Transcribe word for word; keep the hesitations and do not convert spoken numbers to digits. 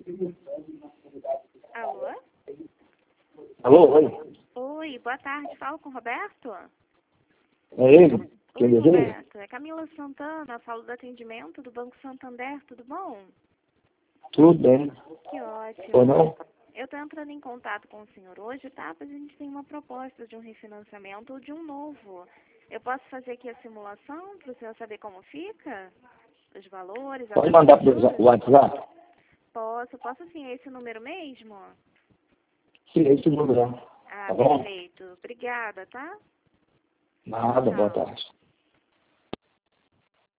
Alô? Alô, oi. Oi, boa tarde. Falo com o Roberto? É ele? Quem Oi, deseja? Roberto. É Camila Santana, falo do atendimento do Banco Santander, tudo bom? Tudo bem. Que Ou ótimo. não? Eu tô entrando em contato com o senhor hoje, tá? Pois a gente tem uma proposta de um refinanciamento ou de um novo. Eu posso fazer aqui a simulação para o senhor saber como fica? Os valores, a Pode taxa mandar de para o juros? WhatsApp? Posso, posso sim. É esse número mesmo? Sim, esse número. Ah, Tá bom? perfeito. Obrigada, tá? Nada, boa Tchau. tarde.